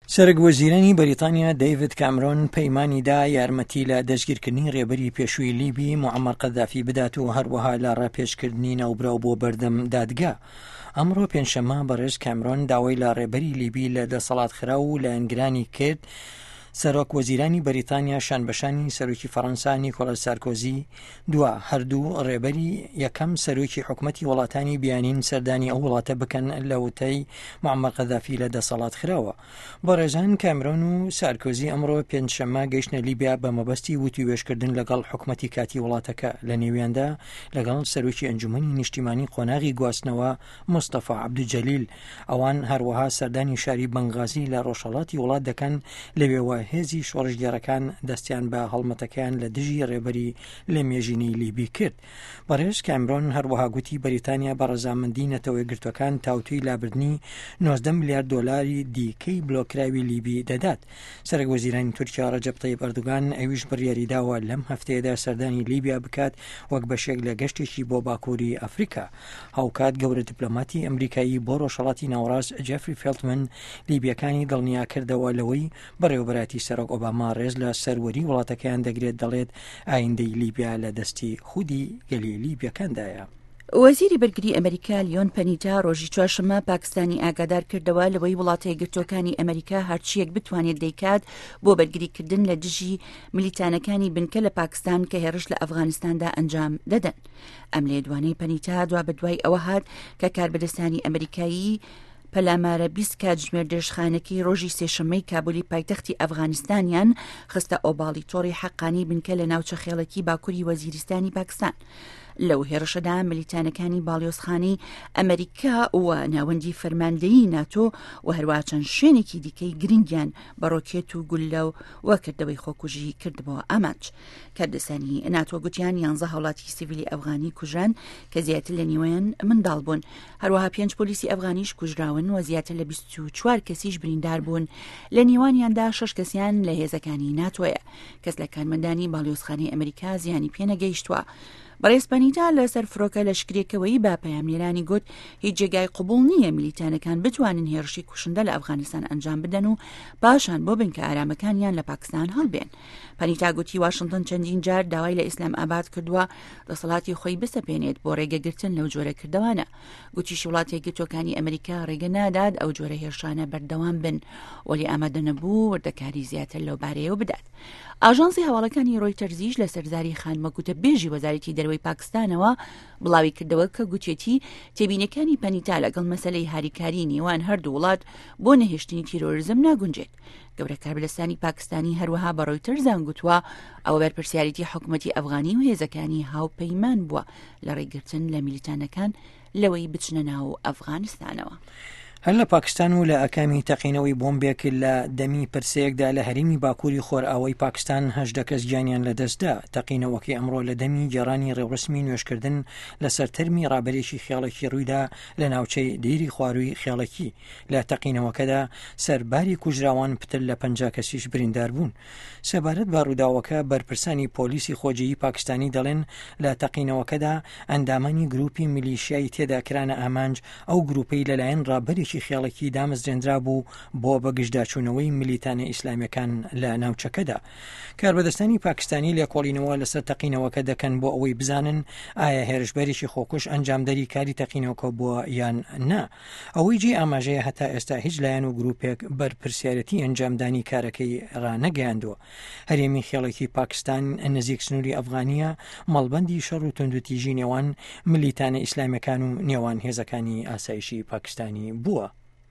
سەرۆکوەزیرانی بەریتانیا دەیڤید کامرۆن پەیمانیدا یارمەتی لە دەستگیرکردنی ڕێبەری پێشووی لیبی موعەمەر قەدافی بدات و هەروەها لە ڕاپێشکردنی ناوبراو بۆ بەردەم دادگا. ئەمڕۆ پێنجشەممە بەڕێز کامرۆن داوای لە ڕێبەری لیبی لە دەسەڵاتخرا و لە ئەنگرانی کرد. سەرۆک وەزیرانی بەریتانیا شانبەشانی سەرۆکی فەڕەنسا نیکۆلاس سارکۆزی دووە هەردوو ڕێبەری یەکەم سەرۆکی حکومەتی وڵاتانی بیانین سەردانی ئەو وڵاتە بکەن لە وتەی موعەمەر قەدافی لە دەسەڵات خراوە. بەڕێزان کامرۆن و سارکۆزی ئەمڕۆ پێنجشەممە گەیشتنە لیبیا بە مەبەستی وتی وێشکردن لەگەڵ حکومەتی کاتی وڵاتەکە، لە نێویاندا لەگەڵ سەرۆکی ئەنجومەنی نیشتیمانی قۆناغی گواستنەوە مستەفا عەبدوجەلیل. ئەوان هەروەها سەردانی شاری بەنغازی لە ڕۆژهەڵاتی وڵات دەکەن، لەوێوە هێزی شۆڕشگێڕەکان دەستیان بە هەڵمەتەکەیان لە دژی ڕێبەری لە مێژینەی لیبی کرد. بەڕێز کامرۆن هەروەها گوتی بەریتانیا بە ڕەزامەندی نەتەوەی گرتوەکان تاوتوی لابردنی 19 میلیارد دۆلاری دیکەی بلۆکراوی لیبی دەدات. سەرۆکوەزیرانی تورکیا ڕەجەب تەیب ئەردوغان ئەویش بڕیاریداوە لەم هەفتەیەدا سەردانی لیبیا بکات وەک بەشێک لە گەشتێکی بۆ باکووری ئەفریقا. هاوکات گەورە دیپلۆماتی ئەمریکایی بۆ ڕۆژهەڵاتی ناوەڕاست جێفری فێلتمن لیبیەکانی دڵنیا کردەوە لەوەی بەڕێوەبەراتی سەرۆک ئۆباما ڕێز لە سەروەری وڵاتەکەیان دەگرێت، دەڵێت ئایندەی لیبیا لە دەستی خودی گەلی لیبیەکاندایە. وەزیری بەرگری ئەمریکا لیۆن پەنیتا ڕۆژی چوارشەممە پاکستانی ئاگادار کردەوە لەوەی وڵاتە یەکگرتووەکانی ئەمریکا هەرچیەک بتوانێت دەیکات بۆ بەرگریکردن لە دژی ملیتانەکانی بنکە لە پاکستان کە هێرش لە ئەفغانستاندا ئەنجام دەدەن. ئەم لێدوانەی پەنیتا دوا بەدوای ئەوە هات کە کاربەدەستانی ئەمریکایی پەلامارە 20 کات ژمێر دێشخانەکەی ڕۆژی سێشەممەی کابولی پایتەختی ئەفغانستانیان خستە ئۆباڵی تۆڕی حەقانی بنکە لە ناوچە خێڵەکی باکووری وەزیریستانی پاکستان. لەو هێرشەدا ملیتانەکانی باڵیۆزخانەی ئەمریکا و ناوەندی فەرماندەیی ناتۆ و هەروە چەند شوێنێکی دیکەی گرنگیان بە ڕۆکێت و گولە و وەکردەوەی خۆکوژی کردبەوە ئامانج. کاردەسانی ناتۆ گوتیان 11 هەوڵاتی سیڤیلی ئەفغانی کوژران کە زیاتر لە نیوەیان منداڵ بوون. هەروەها 5 پۆلیسی ئەفغانیش کوژراون و زیاتر لە 24 کەسیش بریندار بوون. لە نیوانیاندا 6 کەسیان لە هێزەکانی ناتۆیە. کەس لە کارمەندانی باڵیۆزخانەی ئەمریکا زیانی پێ نەگەیشتووە. بەڕێز پەنیتا لەسەر فڕۆکە لە شکرێکەوەی با پەیامنێرانی گوت هیچ جێگای قبول نییە ملیتانەکان بتوانن هێرشی کوشندە لە ئەفغانستان ئەنجام بدەن و پاشان بۆ بنکە ئارامەکانیان لە پاکستان هەڵبێن. پەنیتا گوتی واشنگتن چەندین جار داوای لە ئیسلام ئاباد کردووە دەسەڵاتی خۆی بسەپێنێت بۆ ڕێگەگرتن لەو جۆرە کردەوانە. گوتیش وڵاتی یەکگرتووەکانی ئەمریکا ڕێگە نادات ئەو جۆرە هێرشانە بەردەوام بن، وەلی ئامادە نەبوو وردەکاری زیاتر لەو بارەیەوە بدات. ئاژانسی هەواڵەکانی ڕۆیتەرزیش لە سەرزاری خانمەگوتە بێژی وەزارەتی دەرەوەی پاکستانەوە بڵاوی کردەوە کە گوتێتی تێبینەکانی پەنیتا لەگەڵ مەسەلەی هاریکاری نێوان هەردوو وڵات بۆ نەهێشتنی تیرۆریزم ناگونجێت. گەورە کاربەدەستانی پاکستانی هەروەها بە ڕۆیتەرزان گوتووە ئەوە بەرپرسیارەتی حکوومەتی ئەفغانی و هێزەکانی هاوپەیمان بووە لە ڕێگرتن لە میلیتانەکان لەوەی بچنە ناو ئەفغانستانەوە. هەر لە پاکستان و لە ئەکامی تەقینەوەی بۆمبێک لە دەمی پرسەیەکدا لە هەرێمی باکووری خۆرئاوای پاکستان 18 کەس گیانیان لەدەستدا. تەقینەوەکی ئەمڕۆ لە دەمی گێڕانی ڕێوڕسمی نوێشکردن لەسەر تەرمی ڕابەرێکی خێڵێکی ڕوویدا لە ناوچەی دیری خوارووی خێڵەکی. لە تەقینەوەکەدا سەرباری کوژراوان پتر لە 50 کەسیش بریندار بوون. سەبارەت بە ڕووداوەکە بەرپرسانی پۆلیسی خۆجێیی پاکستانی دەڵێن لە تەقینەوەکەدا ئەندامانی گروپی میلیشیای تێدا کرانە ئامانج ئەو گروپەی لەلایەن ڕابەری خێڵێکی دامەزرێنرا بوو بۆ بەگشتداچوونەوەی میلیتانە ئیسلامیەکان لە ناوچەکەدا. کاربەدەستانی پاکستانی لێکۆڵینەوە لەسەر تەقینەوەکە دەکەن بۆ ئەوەی بزانن ئایا هێرشبەرێکی خۆکوش ئەنجامدەری کاری تەقینەوەکە بووە یان نا. ئەوەی جێ ئاماژەیە هەتا ئێستا هیچ لایەن و گروپێک بەرپرسیارەتی ئەنجامدانی کارەکەی ڕانەگەیاندووە. هەرێمی خێڵێکی پاکستان نزیک سنووری ئەفغانیە مەڵبەندی شەڕ و توندوتیژی نێوان میلیتانە ئیسلامیەکان و نێوان هێزەکانی ئاسایشی پاکستانی بووە.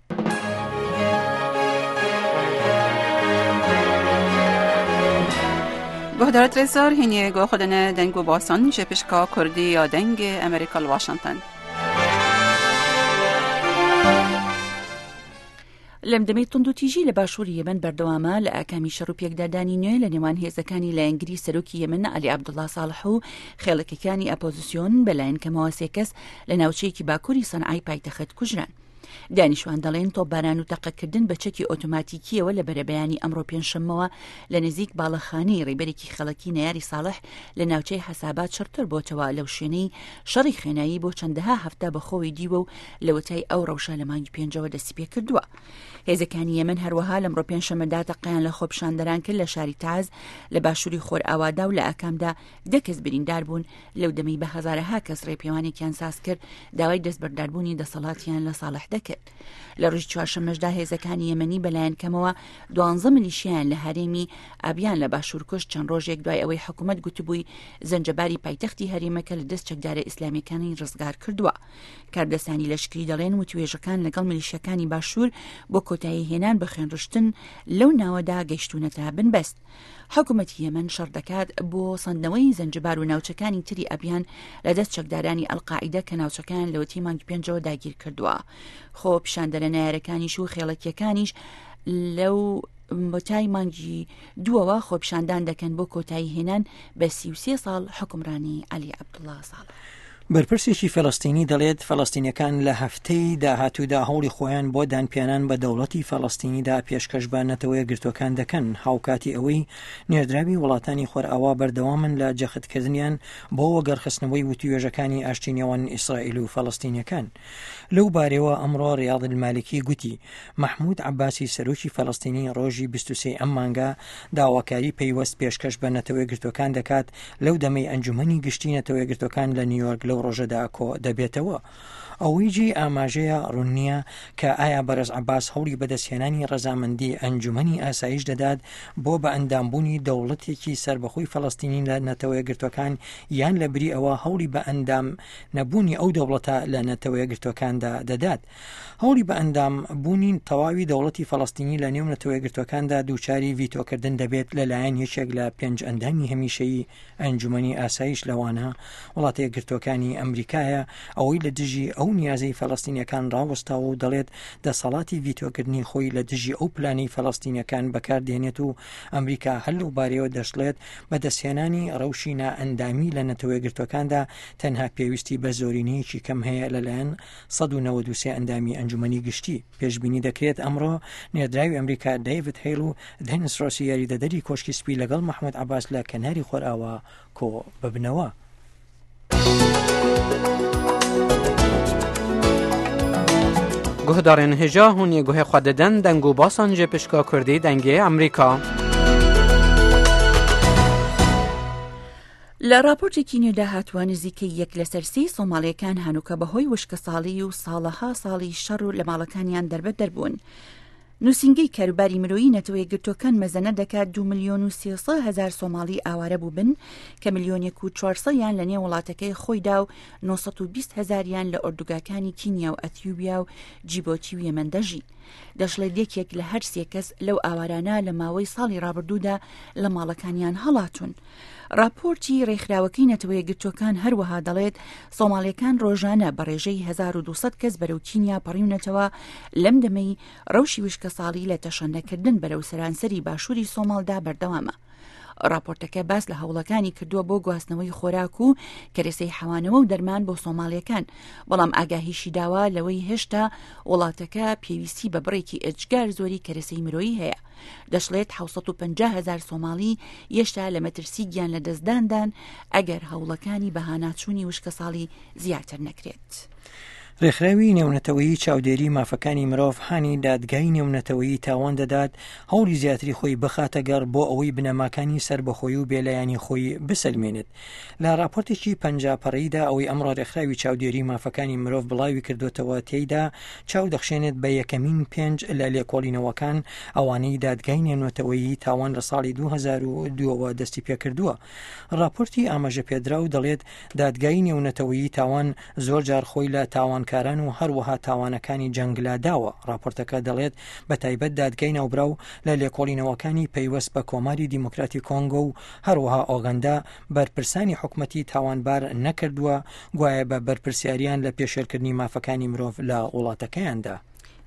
گهدارت رزار هینیه گو خودنه دنگو باسان جپشکا کردی یا دنگ امریکا واشنگتن. لەم دەمەی توندوتیژی لە باشووری یەمەن بەردەوامە لە ئاکامی شەڕ و پێکدادانی نوێ لە نێوان هێزەکانی لایەنگری سەرۆکی یەمەن عەلی عەبدوڵڵا ساڵح و خێڵەکەکانی ئەپۆزیسیۆن بەلایەن کەمەوە 3 کەس لە ناوچەیەکی باکووری سەنعای پایتەخت کوژران. دانیشتوان دەڵێن تۆپباران و تەقەکردن بە چەکی ئۆتۆماتیکیەوە لە بەرەبەیانی ئەمڕۆ پێنجشەممەوە لە نزیک باڵەخانەی ڕێبەرێکی خەڵکی نەیاری ساڵح لە ناوچەی حەسابات شڕتر بۆتەوە لەو شوێنەی شەڕی خێنایی بۆ چەندەها هەفتە بەخۆوی دیوە و لە وەتای ئەو ڕەوشە لە مانگی پێنجەوە دەستی پێ کردووە. هێزەکانی یەمەن هەروەها لەمڕۆ پێنجشەممەدا تەقەیان لە خۆپیشاندەران کرد لە شاری تاز لە باشووری خۆر ئاوادا و لە ئاکامدا 10 کەس بریندار بوون لەو دەمەی بە هەزارەها کەس ڕێپێوانێکیان ساز کرد داوای دەستبەرداربوونی دەسەڵاتیان لە ساڵح دەکرد. لە ڕۆژی چوارشەممەشدا هێزەکانی یەمەنی بەلایەن کەمەوە 12 میلیشیان لە هەرێمی ئابیان لە باشوور کوشت چەند ڕۆژێک دوای ئەوەی حکوومەت گوتبووی زەنجەباری پایتەختی هەرێمەکە لە دەست چەکدارە ئیسلامیەکانی ڕزگار کردووە. کاردەسانی لەشکری دەڵێن وتوێژەکان لەگەڵ میلیشیەکانی باشوور بۆ کۆتایی هێنان بە خوێنڕشتن لەو ناوەدا گەیشتونەتە بنبەست. حکوومەتی یەمەن شەڕ دەکات بۆ سەندنەوەی زەنجبار و ناوچەکانی تری ئەبیان لە دەست چەکدارانی ئەلقاعیدە کە ناوچەکان لەوەتی مانگی پێنجەوە داگیر کردووە. خۆ پیشاندەرە نایارەکانیش و خێڵەکیەکانیش لەو بۆتای مانگی دووەوە خۆپیشاندان دەکەن بۆ کۆتایی هێنان بە 33 ساڵ حکمڕانی عەلی عەبدوڵڵا ساڵح. بەرپرسێکی فەڵەستینی دەڵێت فەڵەستینیەکان لە هەفتەی داهاتوودا هەوڵی خۆیان بۆ دانپیانان بە دەوڵەتی فەڵەستینیدا پێشکەشبانەتەوەی گرتوەکان دەکەن هاوکاتی ئەوەی نێردراوی وڵاتانی خۆرئاوا بەردەوامن لە جەختکردنیان بۆ وەگەڕخستنەوەی وتوێژەکانی ئاشتینەوەن ئیسرائیل و فەڵەستینیەکان. لەو بارەوە ئەمڕۆ ڕیاض المالکی گوتی محمود عەباسی سەرۆکی فەڵەستینی ڕۆژی 23 ئەم مانگە داواکاری پەیوەست پێشکەش بە نەتەوەی گرتوەکان دەکات لەو دەمەی ئەنجومەنی گشتی نەتەوەی گرتوەکان لە نیویۆرک لەو ڕۆژەدا کۆ دەبێتەوە. ئەویجی ئاماژەیە ڕوونیە کە ئایا بەرز عەباس هەوڵی بەدەستهێنانی ڕەزامەندی ئەنجومەنی ئاسایش دەدات بۆ بە ئەندامبوونی دەوڵەتێکی سربەخۆی فەڵەستینی لە نەتەوەی گرتوەکان یان لە بری ئەوە هەوڵی بە ئەندام نەبوونی ئەو دەوڵەتە لە نەتەوەی گرتوەکاندا دەدات. هەوڵی بە ئەندام بوونین تەواوی دەوڵەتی فەڵەستینی لە نێو نەتەوەی گرتوەکاندا دووچاری ڤیتۆکردن دەبێت لەلایەن یەکێک لە 5 ئەندامی هەمیشەیی ئەنجومەنی ئاسایش لەوانە وڵاتەیە گرتوەکانی ئەمریکایە ئەوەی لە دژی ئەو نیازەی فەڵەستینیەکان ڕاوەستاوە و دەڵێت دەسەڵاتی ڤیتۆکردنی خۆی لە دژی ئەو پلانەی فەڵەستینیەکان بەکاردێنێت و ئەمریکا هەر لەو بارەوە دەشڵێت بەدەستهێنانی ڕەوشی نائەندامی لە نەتەوەی گرتوەکاندا تەنها پێویستی بە زۆرینەیەکی کەم هەیە لەلایەن 193 ئەندامی ئەنجومەنی گشتی. پێشبینی دەکرێت ئەمڕۆ نێردراوی ئەمریکا دەیڤد هەیل و دێنیس ڕۆسی یاریدەدەری کۆشکی سپی لەگەڵ محمود عەباس لە کەناری خۆرئاوا کۆ ببنەوە. گهدارین هجا هونی گوه خوددن دنگو باسان جپشکا کردی دنگی ئەمریکا. لە راپۆرتێکی نوێدا هاتووە نزیکەی 1/3 سۆماڵیەکان هەنووکە بەهۆی وشکە ساڵی و ساڵەها ساڵی شەڕ و لە ماڵەکانیان دەربەت دەربوون. نووسنگەی کاروباری مرۆیی نەتەوەی گرتوەکان مەزەنە دەکات 2,300,000 سۆماڵی ئاوارە بوو بن کە 1,400,000 لە نێو وڵاتەکەی خۆیدا و 920,000 لە ئۆردوگاکانی کینیا و ئەتیوبیا و جیبۆتی و یەمەن دەژین. دەشڵێت یەکێک لە هەر 3 کەس لەو ئاوارانە لە ماوەی ساڵی ڕابردوودا لە ماڵەکانیان هەڵاتون. راپۆرتی ڕێکخراوەکەی نەتەوەی گرتوەکان هەروەها دەڵێت سۆماڵیەکان ڕۆژانە بە ڕێژەی 1200 کەس بەرەو کینیا پەڕیونەتەوە لەم دەمەی ڕەوشی وشکە ساڵی لە تەشەندەکردن بەرەو سەرانسەری باشووری سۆماڵدا بەردەوامە. راپۆرتەکە باس لە هەوڵەکانی کردووە بۆ گواستنەوەی خۆراک و کەرەسەی حەوانەوە و دەرمان بۆ سۆماڵیەکان، بەڵام ئاگاهیشی داوا لەوەی هێشتا وڵاتەکە پێویستی بە بڕێکی ئەجگار زۆری کەرەسەی مرۆیی هەیە. دەشڵێت 750,000 سۆماڵی یەشتا لە مەترسی گیان لە دەستداندان ئەگەر هەوڵەکانی بەهاناچوونی وشکە ساڵی زیاتر نەکرێت. ڕێکخراوی نێونەتەوەیی چاودێری مافەکانی مرۆڤ هانی دادگای نێونەتەوەیی تاوان دەدات هەوڵی زیاتری خۆی بخاتە گەڕ بۆ ئەوەی بنەماکانی سربەخۆیی و بێلایانی خۆی بسەلمێنێت. لە راپۆرتێکی پەنجاپەڕیدا ئەوەی ئەمڕۆ ڕێکخراوی چاودێری مافەکانی مرۆڤ بڵاوی کردوتەوە تێیدا چاو دەخشێنێت بە یەکەمین 5 لە لێکۆڵینەوەکان ئەوانەی دادگای نێونەتەوەیی تاوان لە ساڵی 2002ەوە دەستی پێکردووە. راپۆرتی ئاماژە پێدرا و دەڵێت دادگای نێونەتەوەیی تاوان زۆر جار خۆی لە تاوانکاران و هەروەها تاوانەکانی جەنگلا داوە. راپۆرتەکە دەڵێت بە تایبەت دادگای ناوبراو لە لێکۆڵینەوەکانی پەیوەست بە کۆماری دیموکراتی کۆنگۆ و هەروەها ئۆگەندا بەرپرسانی حکومەتی تاوانبار نەکردووە گوایە بە بەرپرسیاریان لە پێشێرکردنی مافەکانی مرۆڤ لە وڵاتەکەیاندا.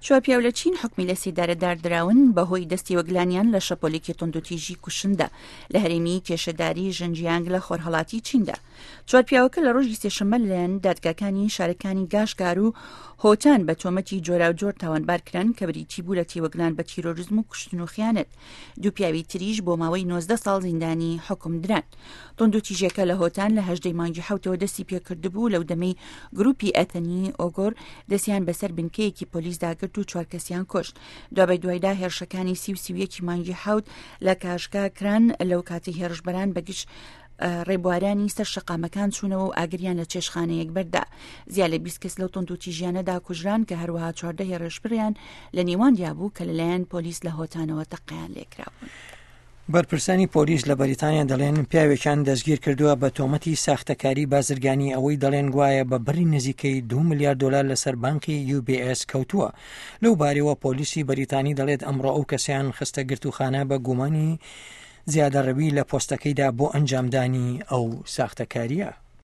چوار پیاو لە چین حکمی لە سێدارە داردراون بەهۆی دەستی وەگلانیان لە شەپۆلێکی تۆندوتیژی کوشندە لە هەرێمی کێشەداری ژنجیانگ لە خۆرهەڵاتی چیندا. چوار پیاوەکە لە ڕۆژی سێشەممە لەلایەن دادگاکانی شارەکانی گاشگار و هۆتان بە تۆمەتی جۆرا و جۆر تاوانبارکران کە بریتی بوو لە تێوەگلان بە تیرۆریزم و کوشتن و خیانەت. دوو پیاوی تریش بۆ ماوەی 19 ساڵ زیندانی حکم دران. تۆندوتیژیەکە لە هۆتان لە 18 مانگی حوتەوە دەستی پێکردبوو لەو دەمەی گروپی ئەتەنی ئۆگۆر دەستیان بەسەر بنکەیەکی پۆلیس داگرت و 4 کەسیان کوشت. دوای دوایدا هێرشەکانی 31 مانگی حوت لە کاشگا کران لەو کاتی هێرشبەران بەگشت ڕێبوارانی سەر شەقامەکان چوونەوە و ئاگریان لە چێشخانەیەک بەردا. زیاد لە 20 کەس لەو تۆندوتیژیانەدا کوژران کە هەروەها 14 هێرشبەریان لە نێوانیا بوو کە لەلایەن پۆلیس لە هۆتانەوە تەقیان لێکراون. بەرپرسانی پۆلیس لە بەریتانیا دەڵێن پیاوێکیان دەستگیر کردووە بە تۆمەتی ساختەکاری بازرگانی ئەوەی دەڵێن گوایە بە بڕی نزیکەی 2 ملیار دلار لەسەر بانکی UBS کەوتووە. لەو بارەوە پۆلیسی بەریتانی دەڵێت ئەمڕۆ ئەو کەسیان خستە گرتوخانە بە گومانی زیادەڕەوی لە پۆستەکەیدا بۆ ئەنجامدانی ئەو ساختەکاریە.